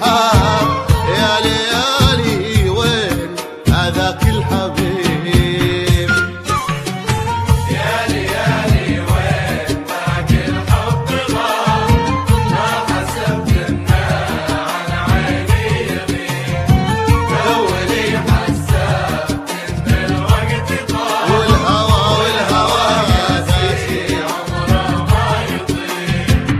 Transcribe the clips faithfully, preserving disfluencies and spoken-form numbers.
الحال يا ليالي وين هذاك الحبيب يا ليالي وين ذاك الحب غاب ما حسبت انه عن عيني يغيب لو لي حسبت ان الوقت طال والهوى والهوى في عمره ما يطيب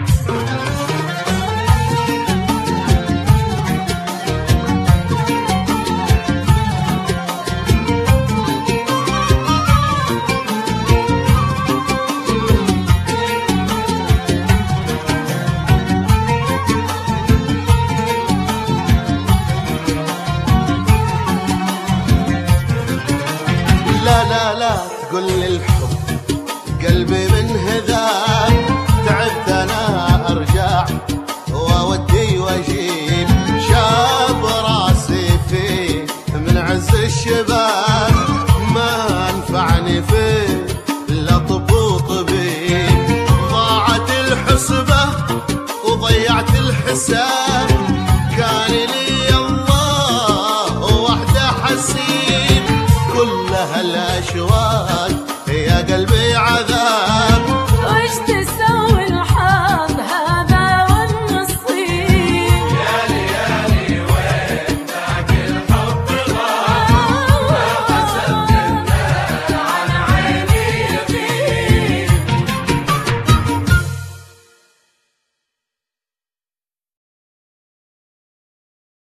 لا لا لا تقول لي الحب قلبي من هذاك تعبت انا ارجع واودي واجيب شاب راسي فيه من عز الشباب ما انفعني فيه لا طب وطبيب ضاعت الحسبة وضيعت الحساب كان لي الله وحده حسيب كل هالاشواق